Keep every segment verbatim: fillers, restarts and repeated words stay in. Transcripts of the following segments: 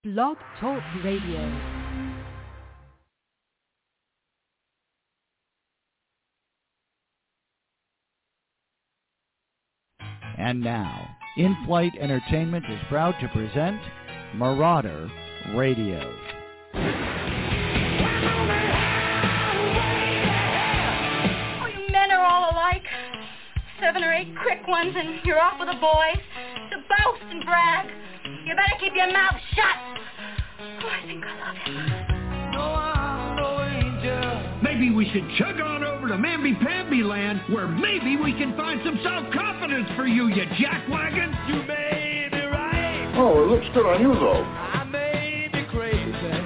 Blog Talk Radio. And now, In-Flight Entertainment is proud to present Marauder Radio. Oh, you men are all alike. Seven or eight quick ones and you're off with the boys to boast and brag. You better keep your mouth shut. Oh, I think I love him. No, I'm no angel. Maybe we should chug on over to Mamby-Pamby land where maybe we can find some self-confidence for you, you jackwagon. You may be right. Oh, it looks good on you, though. I may be crazy.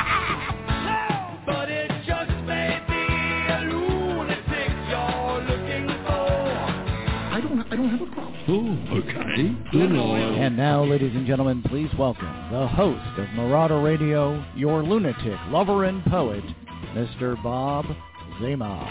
But it just may be a lunatic you're looking for. I don't, I don't have a problem. Oh, okay. Good Lord. And now, ladies and gentlemen, please welcome the host of Marauder Radio, your lunatic lover and poet, Mister Bob Zema.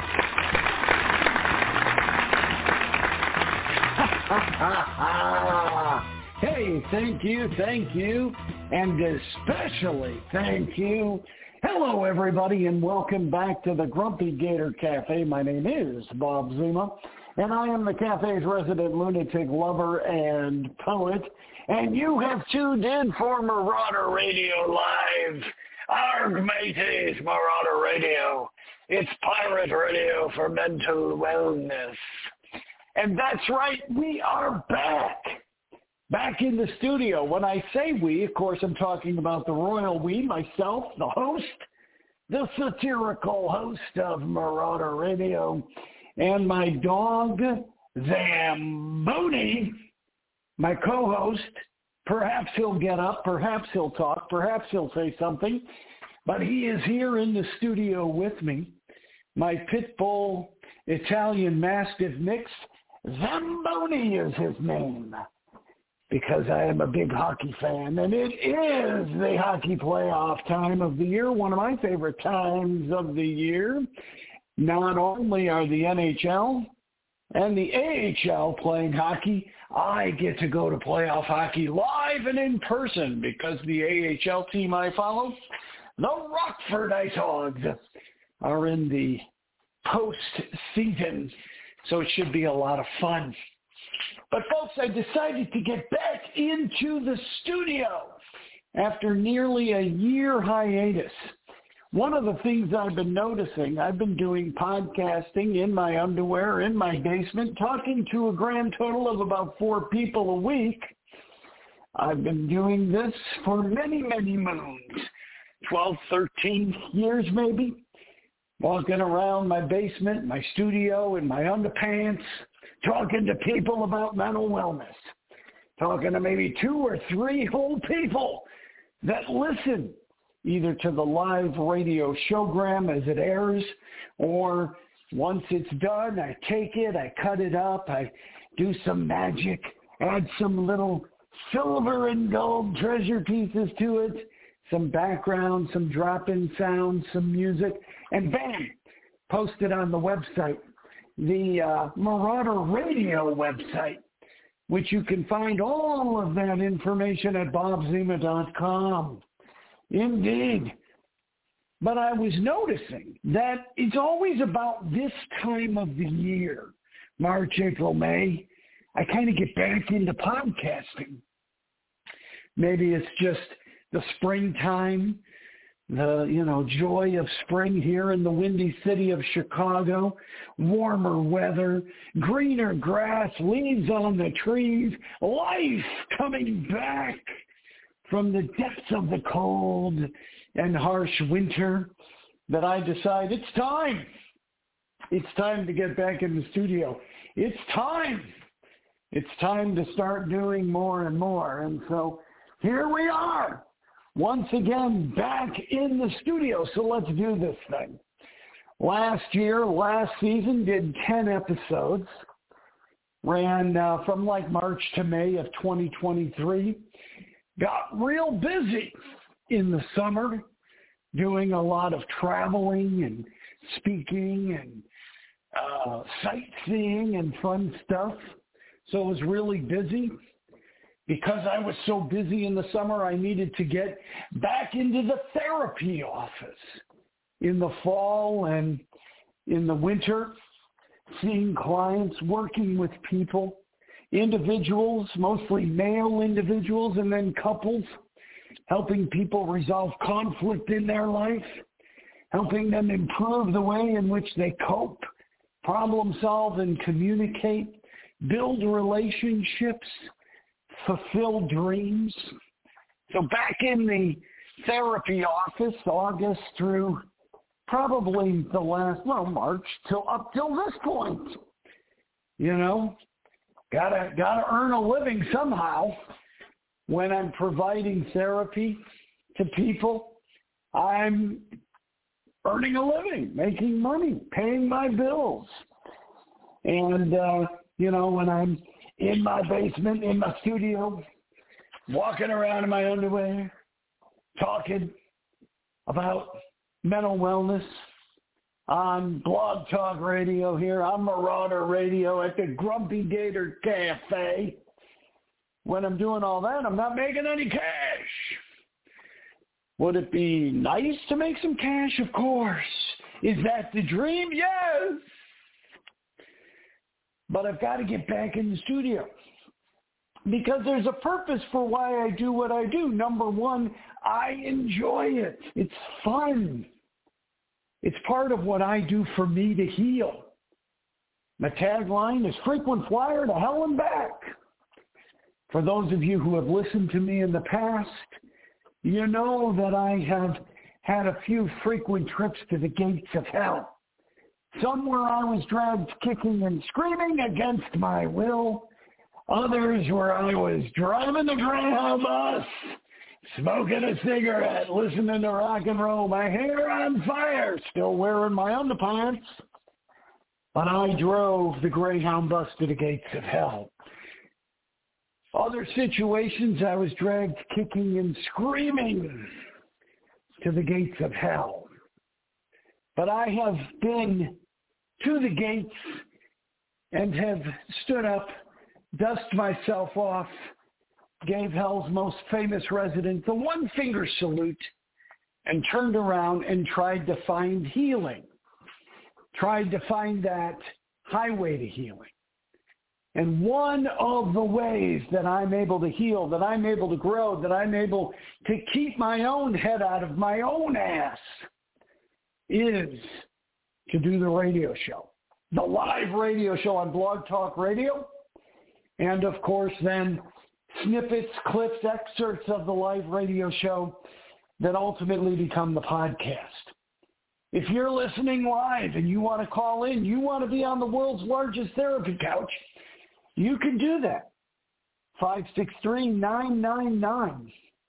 Hey, thank you, thank you, and especially thank you. Hello, everybody, and welcome back to the Grumpy Gator Cafe. My name is Bob Zema, and I am the cafe's resident lunatic lover and poet, and you have tuned in for Marauder Radio Live. Arg, mateys, Marauder Radio. It's pirate radio for mental wellness. And that's right, we are back. Back in the studio. When I say we, of course, I'm talking about the royal we, myself, the host, the satirical host of Marauder Radio, and my dog, Zamboni, my co-host. Perhaps he'll get up, perhaps he'll talk, perhaps he'll say something, but he is here in the studio with me. My pit bull Italian Mastiff mix, Zamboni is his name, because I am a big hockey fan, and it is the hockey playoff time of the year, one of my favorite times of the year. Not only are the N H L and the A H L playing hockey, I get to go to playoff hockey live and in person because the A H L team I follow, the Rockford Ice Hogs, are in the postseason, so it should be a lot of fun. But folks, I decided to get back into the studio after nearly a year hiatus. One of the things I've been noticing, I've been doing podcasting in my underwear, in my basement, talking to a grand total of about four people a week. I've been doing this for many, many moons, twelve, thirteen years maybe, walking around my basement, my studio, in my underpants, talking to people about mental wellness, talking to maybe two or three whole people that listen either to the live radio showgram as it airs, or once it's done, I take it, I cut it up, I do some magic, add some little silver and gold treasure pieces to it, some background, some drop-in sounds, some music, and bam, post it on the website, the uh, Marauder Radio website, which you can find all of that information at bob zema dot com. Indeed. But I was noticing that it's always about this time of the year, March, April, May, I kind of get back into podcasting. Maybe it's just the springtime, the, you know, joy of spring here in the windy city of Chicago, warmer weather, greener grass, leaves on the trees, life coming back from the depths of the cold and harsh winter, that I decide it's time. It's time to get back in the studio. It's time. It's time to start doing more and more. And so here we are, once again, back in the studio. So let's do this thing. Last year, last season, did ten episodes. Ran uh, from like March to May of twenty twenty-three. Got real busy in the summer, doing a lot of traveling and speaking and uh, sightseeing and fun stuff. So it was really busy. because I was so busy in the summer, I needed to get back into the therapy office in the fall and in the winter, seeing clients, working with people, individuals, mostly male individuals, and then couples, helping people resolve conflict in their life, helping them improve the way in which they cope, problem solve and communicate, build relationships, fulfill dreams. So back in the therapy office, August through probably the last, well, March till up till this point. You know, gotta gotta earn a living somehow. When I'm providing therapy to people, I'm earning a living, making money, paying my bills. And, uh, you know, when I'm in my basement, in my studio, walking around in my underwear, talking about mental wellness on Blog Talk Radio here, on Marauder Radio at the Grumpy Gator Cafe. When I'm doing all that, I'm not making any cash. Would it be nice to make some cash? Of course. Is that the dream? Yes. But I've got to get back in the studio because there's a purpose for why I do what I do. Number one, I enjoy it. It's fun. It's part of what I do for me to heal. My tagline is frequent flyer to hell and back. For those of you who have listened to me in the past, you know that I have had a few frequent trips to the gates of hell. Some where I was dragged kicking and screaming against my will. Others where I was driving the Greyhound bus, smoking a cigarette, listening to rock and roll, my hair on fire, still wearing my underpants. But I drove the Greyhound bus to the gates of hell. Other situations, I was dragged kicking and screaming to the gates of hell. But I have been to the gates and have stood up, dusted myself off, gave hell's most famous resident the one finger salute, and turned around and tried to find healing, tried to find that highway to healing. And one of the ways that I'm able to heal, that I'm able to grow, that I'm able to keep my own head out of my own ass is to do the radio show, the live radio show on Blog Talk Radio. And, of course, then snippets, clips, excerpts of the live radio show that ultimately become the podcast. If you're listening live and you want to call in, you want to be on the world's largest therapy couch, you can do that. five six three, nine nine nine.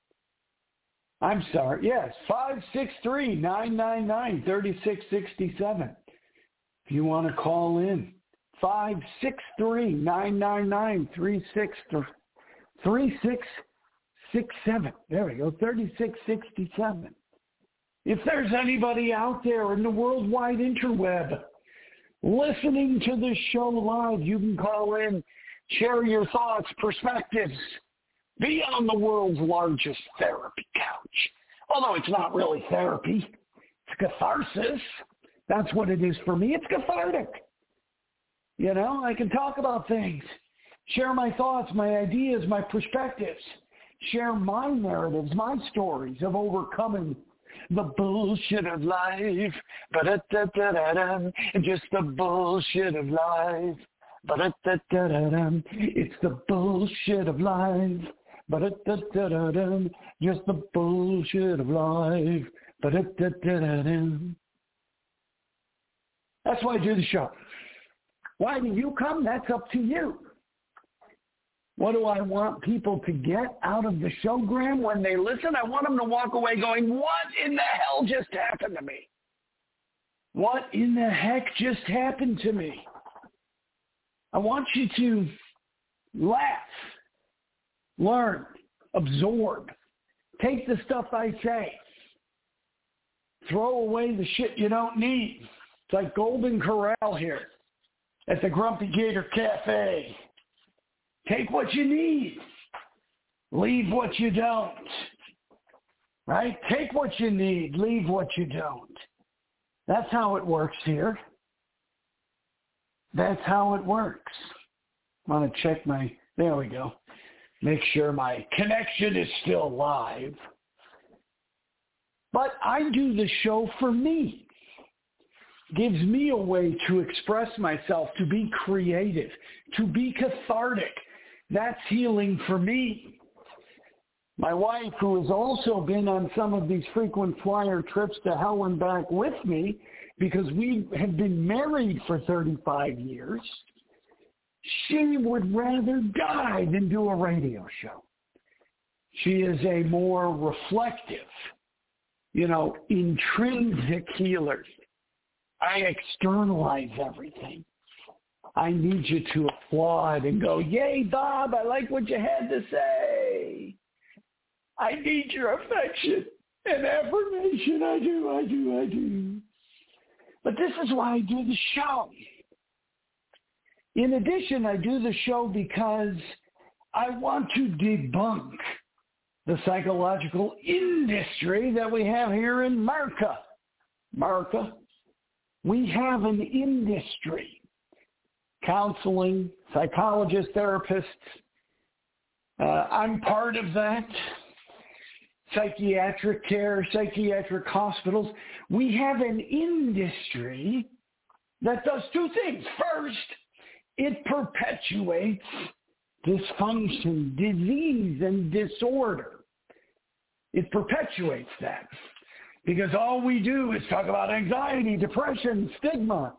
I'm sorry. Yes, five six three, nine nine nine, three six six seven. If you want to call in, five six three, nine nine nine, three six six seven. There we go, three six six seven. If there's anybody out there in the worldwide interweb listening to this show live, you can call in, share your thoughts, perspectives, be on the world's largest therapy couch. Although it's not really therapy, it's catharsis. That's what it is for me. It's cathartic. You know, I can talk about things, share my thoughts, my ideas, my perspectives, share my narratives, my stories of overcoming the bullshit of life, ba-da-da-da-da-dum, just the bullshit of life, ba-da-da-da-da-dum, it's the bullshit of life, ba-da-da-da-da-dum, just the bullshit of life, ba-da-da-da-da-dum. That's why I do the show. Why do you come? That's up to you. What do I want people to get out of the show, Graham, when they listen? I want them to walk away going, what in the hell just happened to me? What in the heck just happened to me? I want you to laugh, learn, absorb, take the stuff I say, throw away the shit you don't need. It's like Golden Corral here at the Grumpy Gator Cafe. Take what you need. leave what you don't. Right? Take what you need, leave what you don't. That's how it works here. That's how it works. I want to check my, there we go. Make sure my connection is still live. But I do the show for me. Gives me a way to express myself, to be creative, to be cathartic. That's healing for me. My wife, who has also been on some of these frequent flyer trips to hell and back with me, because we have been married for thirty-five years, she would rather die than do a radio show. She is a more reflective, you know, intrinsic healer. I externalize everything. I need you to applaud and go, yay, Bob, I like what you had to say. I need your affection and affirmation. I do, I do, I do. But this is why I do the show. In addition, I do the show because I want to debunk the psychological industry that we have here in America. America. We have an industry. Counseling, psychologists, therapists. Uh, I'm part of that. Psychiatric care, psychiatric hospitals. We have an industry that does two things. First, it perpetuates dysfunction, disease, and disorder. It perpetuates that because all we do is talk about anxiety, depression, stigma.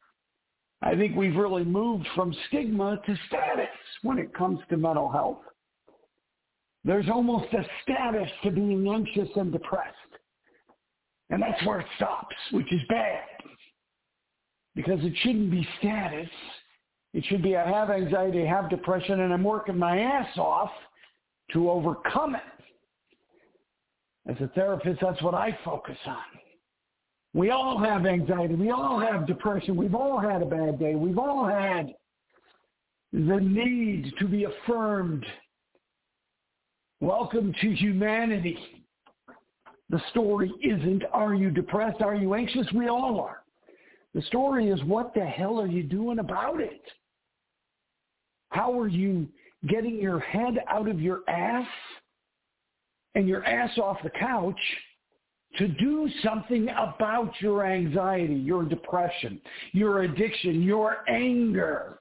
I think we've really moved from stigma to status when it comes to mental health. There's almost a status to being anxious and depressed. And that's where it stops, which is bad. Because it shouldn't be status. It should be I have anxiety, I have depression, and I'm working my ass off to overcome it. As a therapist, that's what I focus on. We all have anxiety. We all have depression. We've all had a bad day. We've all had the need to be affirmed. Welcome to humanity. The story isn't, are you depressed? Are you anxious? We all are. The story is, what the hell are you doing about it? How are you getting your head out of your ass and your ass off the couch to do something about your anxiety, your depression, your addiction, your anger?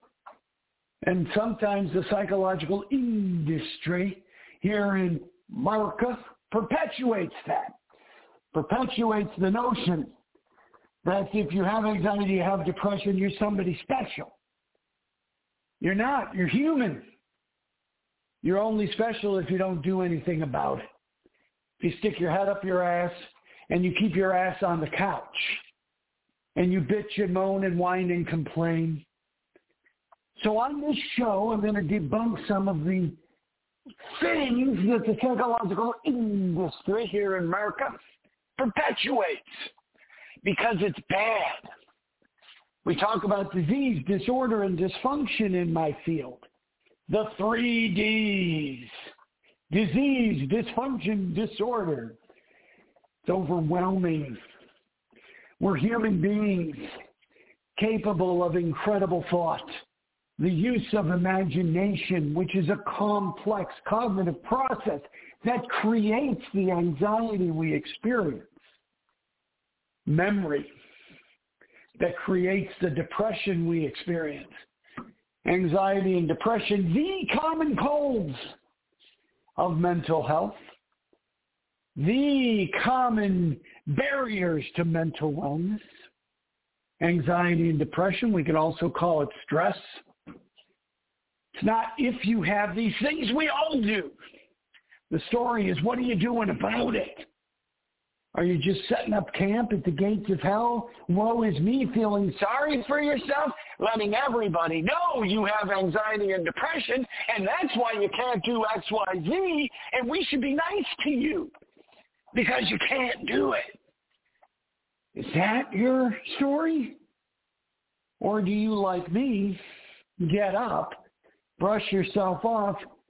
And sometimes the psychological industry here in America perpetuates that, perpetuates the notion that if you have anxiety, you have depression, you're somebody special. You're not. You're human. You're only special if you don't do anything about it. If you stick your head up your ass and you keep your ass on the couch and you bitch and moan and whine and complain. So on this show, I'm going to debunk some of the things that the psychological industry here in America perpetuates because it's bad. We talk about disease, disorder, and dysfunction in my field. The three Ds. Disease, dysfunction, disorder. It's overwhelming. We're human beings capable of incredible thought. The use of imagination, which is a complex cognitive process that creates the anxiety we experience. Memory, that creates the depression we experience. Anxiety and depression, the common colds of mental health, the common barriers to mental wellness. Anxiety and depression, we can also call it stress. It's not if you have these things, we all do. The story is, what are you doing about it? Are you just setting up camp at the gates of hell? Woe is me, feeling sorry for yourself, letting everybody know you have anxiety and depression, and that's why you can't do X, Y, Z, and we should be nice to you because you can't do it. Is that your story? Or do you, like me, get up, brush yourself off,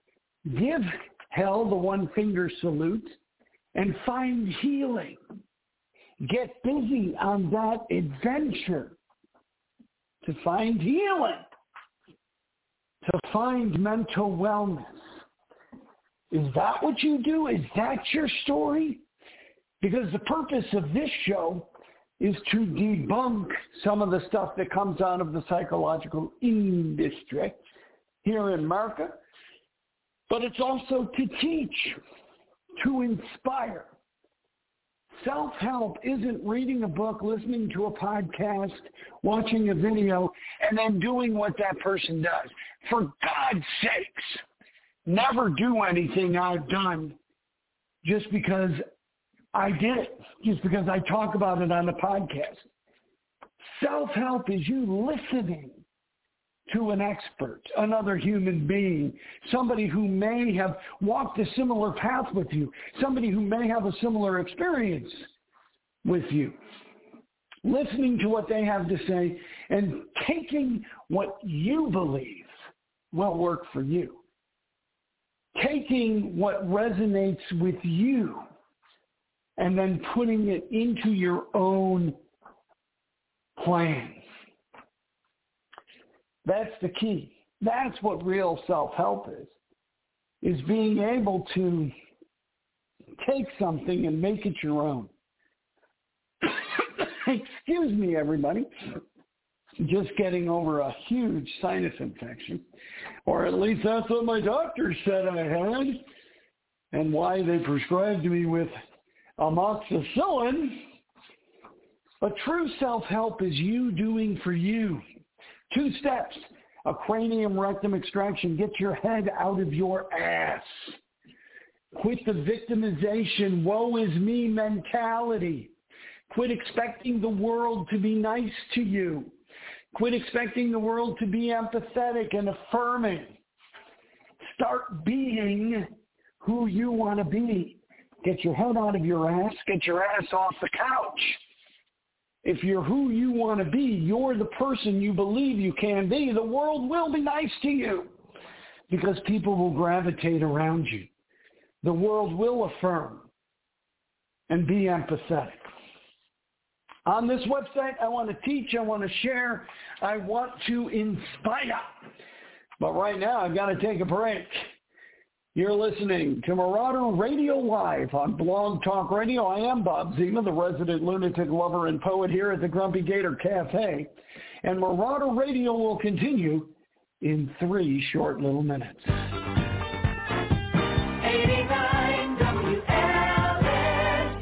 give hell the one-finger salute, and find healing. Get busy on that adventure to find healing, to find mental wellness. Is that what you do? Is that your story? Because the purpose of this show is to debunk some of the stuff that comes out of the psychological industry here in America, but it's also to teach, to inspire. Self-help isn't reading a book, listening to a podcast, watching a video, and then doing what that person does. For God's sakes, never do anything I've done just because I did it, just because I talk about it on the podcast. Self-help is you listening to an expert, another human being, somebody who may have walked a similar path with you, somebody who may have a similar experience with you. Listening to what they have to say and taking what you believe will work for you. Taking what resonates with you and then putting it into your own plan. That's the key. That's what real self-help is, is being able to take something and make it your own. Excuse me, everybody. Just getting over a huge sinus infection, or at least that's what my doctor said I had, and why they prescribed me with amoxicillin. But true self-help is you doing for you. Two steps: a cranium rectum extraction. Get your head out of your ass. Quit the victimization, woe is me mentality. Quit expecting the world to be nice to you. Quit expecting the world to be empathetic and affirming. Start being who you want to be. Get your head out of your ass. Get your ass off the couch. If you're who you want to be, you're the person you believe you can be, the world will be nice to you because people will gravitate around you. The world will affirm and be empathetic. On this website, I want to teach, I want to share, I want to inspire. But right now, I've got to take a break. You're listening to Marauder Radio Live on Blog Talk Radio. I am Bob Zima, the resident lunatic lover and poet here at the Grumpy Gator Cafe. And Marauder Radio will continue in three short little minutes. eighty-nine W L S.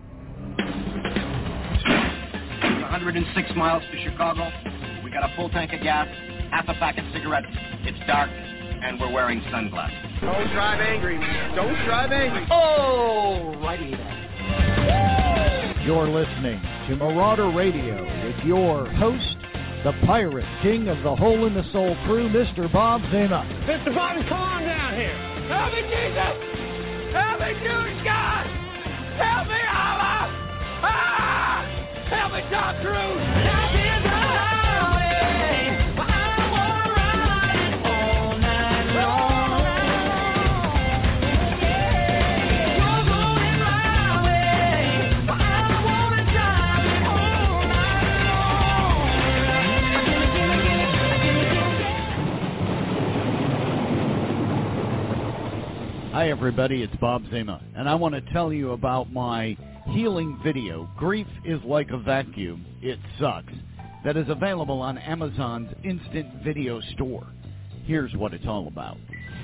one hundred six miles to Chicago. We got a full tank of gas, half a pack of cigarettes. It's dark, and we're wearing sunglasses. Don't drive angry, man. Don't drive angry. Oh, righty then. You're listening to Marauder Radio with your host, the pirate king of the Hole in the Soul crew, Mister Bob Zima. Mister Bobby, come on down here. Help me, Jesus! Help me, Jesus, God! Help me, Allah! Ah! Help me, Tom Cruise! Help me, the highway! I wanna ride it all night long. Hi, everybody. It's Bob Zima, and I want to tell you about my healing video, Grief is Like a Vacuum, It Sucks, that is available on Amazon's Instant Video Store. Here's what it's all about.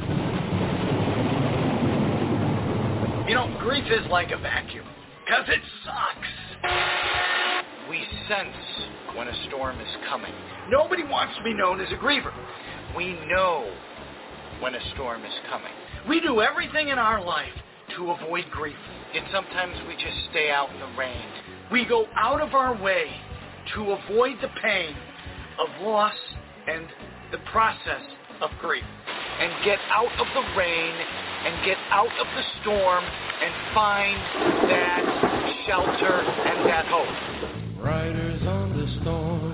You know, grief is like a vacuum, because it sucks. We sense when a storm is coming. Nobody wants to be known as a griever. We know when a storm is coming. We do everything in our life to avoid grief, yet sometimes we just stay out in the rain. We go out of our way to avoid the pain of loss and the process of grief, and get out of the rain and get out of the storm and find that shelter and that hope. Riders on the storm,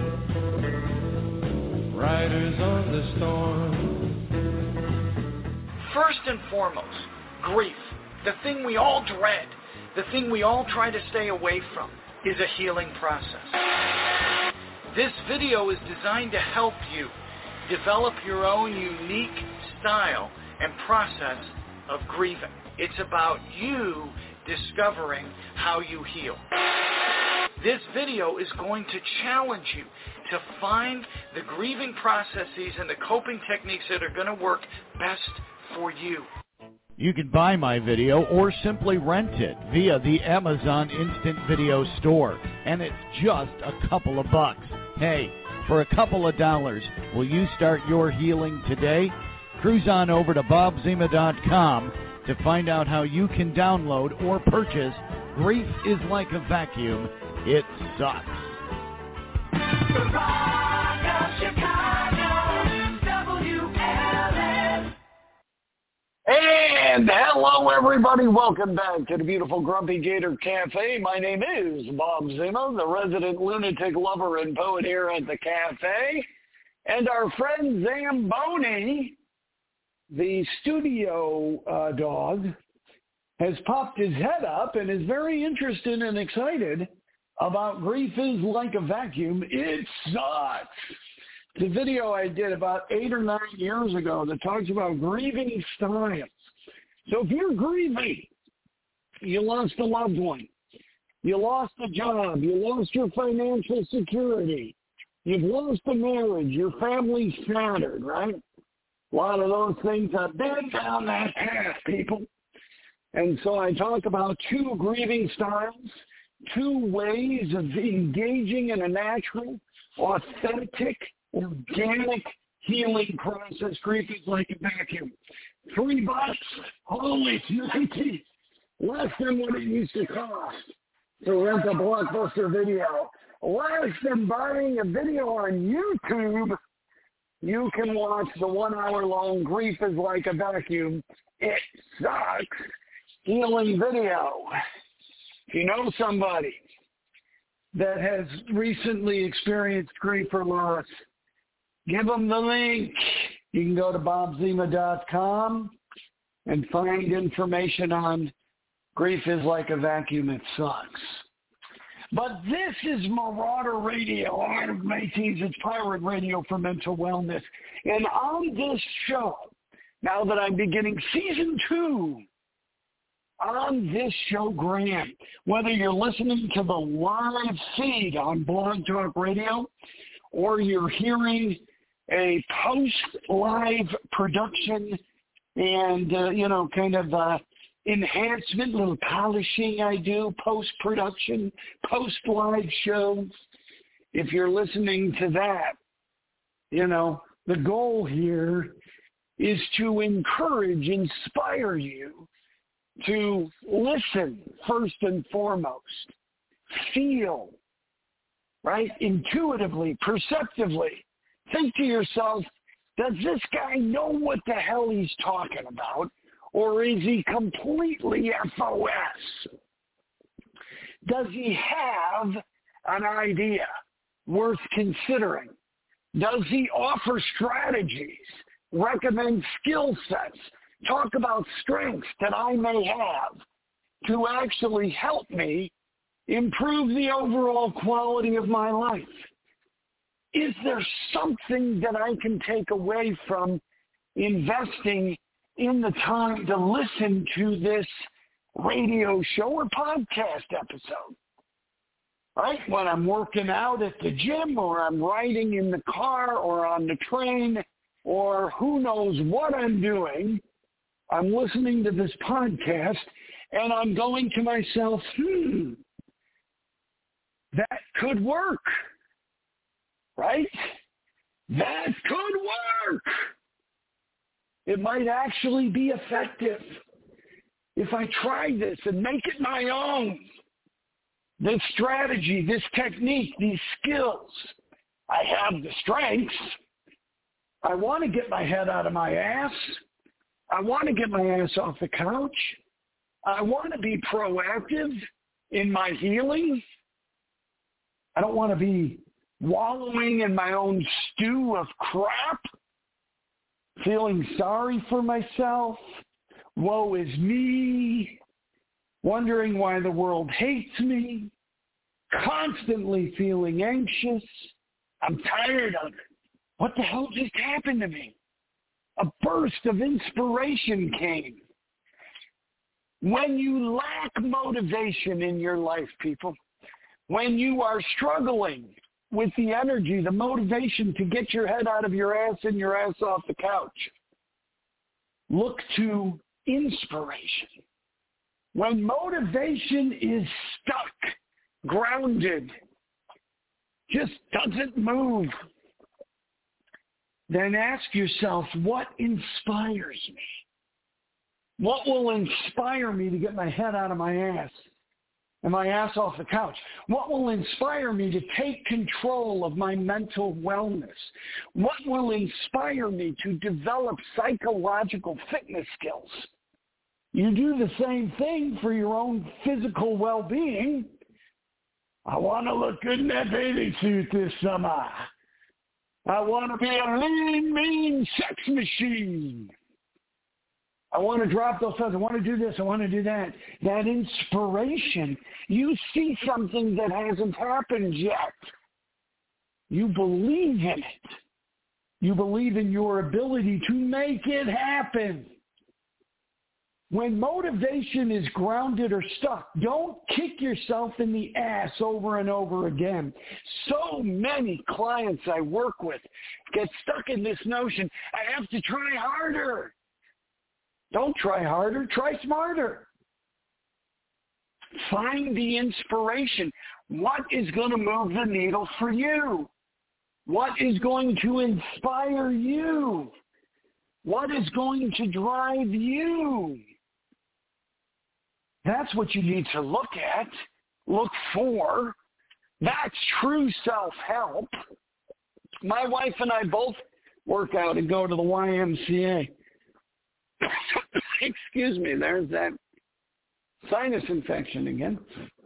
riders on the storm. First and foremost, grief, the thing we all dread, the thing we all try to stay away from, is a healing process. This video is designed to help you develop your own unique style and process of grieving. It's about you discovering how you heal. This video is going to challenge you to find the grieving processes and the coping techniques that are going to work best for you. You can buy my video or simply rent it via the Amazon Instant Video Store, and it's just a couple of bucks. Hey, for a couple of dollars, will you start your healing today? Cruise on over to bob zema dot com to find out how you can download or purchase Grief is Like a Vacuum. It sucks. The Rock of Chicago, W L S. And hello, everybody. Welcome back to the beautiful Grumpy Gator Cafe. My name is Bob Zema, the resident lunatic lover and poet here at the cafe. And our friend Zamboni, the studio uh, dog, has popped his head up and is very interested and excited about Grief is Like a Vacuum. It sucks. The video I did about eight or nine years ago that talks about grieving styles. So if you're grieving, you lost a loved one, you lost a job, you lost your financial security, you've lost a marriage, your family's shattered, right? A lot of those things have been down that path, people. And so I talk about two grieving styles, two ways of engaging in a natural, authentic, organic healing process. Grief is like a vacuum. Three bucks, holy smoky, less than what it used to cost to rent a Blockbuster video. Less than buying a video on YouTube. You can watch the one-hour-long Grief is Like a Vacuum. It sucks. Healing video. If you know somebody that has recently experienced grief or loss, give them the link. You can go to bob zema dot com and find information on Grief is Like a Vacuum. It sucks. But this is Marauder Radio, out of Mateys. It's pirate radio for mental wellness. And on this show, now that I'm beginning season two, on this show, Graham, whether you're listening to the live feed on Blog Talk Radio or you're hearing a post-live production and, uh, you know, kind of uh, enhancement, little polishing I do, post-production, post-live shows. If you're listening to that, you know, the goal here is to encourage, inspire you to listen first and foremost, feel, right, intuitively, perceptively. Think to yourself, does this guy know what the hell he's talking about, or is he completely F O S? Does he have an idea worth considering? Does he offer strategies, recommend skill sets, talk about strengths that I may have to actually help me improve the overall quality of my life? Is there something that I can take away from investing in the time to listen to this radio show or podcast episode? Right? When I'm working out at the gym, or I'm riding in the car or on the train, or who knows what I'm doing, I'm listening to this podcast and I'm going to myself, hmm, that could work. Right? That could work. It might actually be effective if I try this and make it my own. This strategy, this technique, these skills. I have the strengths. I want to get my head out of my ass. I want to get my ass off the couch. I want to be proactive in my healing. I don't want to be wallowing in my own stew of crap. feeling sorry for myself, woe is me, wondering why the world hates me, constantly feeling anxious. I'm tired of it. What the hell just happened to me? A burst of inspiration came. When you lack motivation in your life, people, when you are struggling with the energy, the motivation to get your head out of your ass and your ass off the couch, look to inspiration. When motivation is stuck, grounded, just doesn't move, then ask yourself, what inspires me? What will inspire me to get my head out of my ass and my ass off the couch? What will inspire me to take control of my mental wellness? What will inspire me to develop psychological fitness skills? You do the same thing for your own physical well-being. I want to look good in that bathing suit this summer. I want to be a lean, mean sex machine. I want to drop those feathers. I want to do this. I want to do that. That inspiration. You see something that hasn't happened yet. You believe in it. You believe in your ability to make it happen. When motivation is grounded or stuck, don't kick yourself in the ass over and over again. So many clients I work with get stuck in this notion, I have to try harder. Don't try harder, try smarter. Find the inspiration. What is going to move the needle for you? What is going to inspire you? What is going to drive you? That's what you need to look at, look for. That's true self-help. My wife and I both work out and go to the Y M C A. Excuse me, there's that sinus infection again.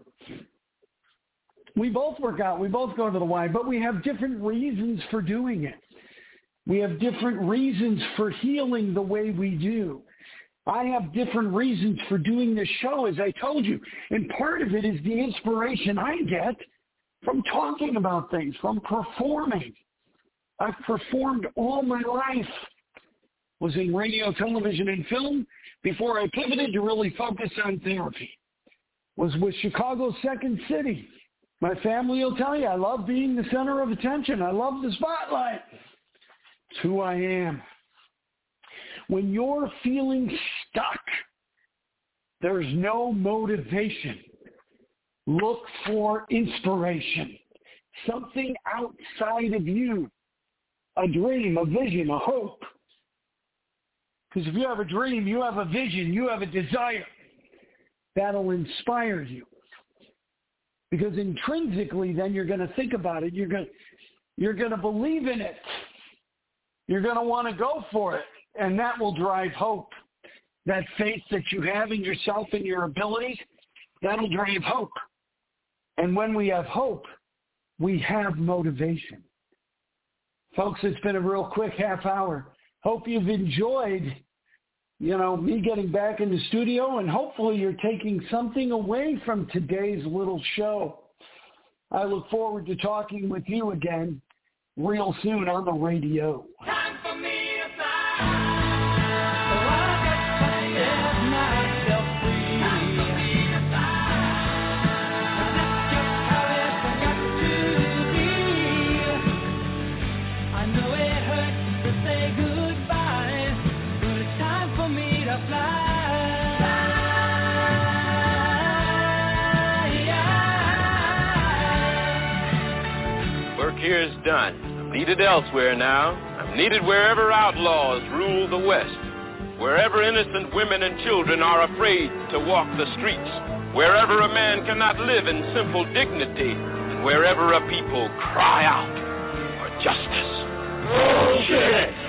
We both work out. We both go to the Y, but we have different reasons for doing it. We have different reasons for healing the way we do. I have different reasons for doing this show, as I told you. And part of it is the inspiration I get from talking about things, from performing. I've performed all my life. Was in radio, television, and film before I pivoted to really focus on therapy. Was with Chicago's Second City. My family will tell you, I love being the center of attention. I love the spotlight. It's who I am. When you're feeling stuck, there's no motivation. Look for inspiration. Something outside of you. A dream, a vision, a hope. Because if you have a dream, you have a vision, you have a desire, that'll inspire you. Because intrinsically, then you're going to think about it. You're going to, you're going to believe in it. You're going to want to go for it. And that will drive hope. That faith that you have in yourself and your abilities, that'll drive hope. And when we have hope, we have motivation. Folks, it's been a real quick half hour. Hope you've enjoyed, you know, me getting back in the studio, and hopefully you're taking something away from today's little show. I look forward to talking with you again real soon on the radio. Time for me to fly. Here is done. I'm needed elsewhere now. I'm needed wherever outlaws rule the West, wherever innocent women and children are afraid to walk the streets, wherever a man cannot live in simple dignity, and wherever a people cry out for justice. Bullshit!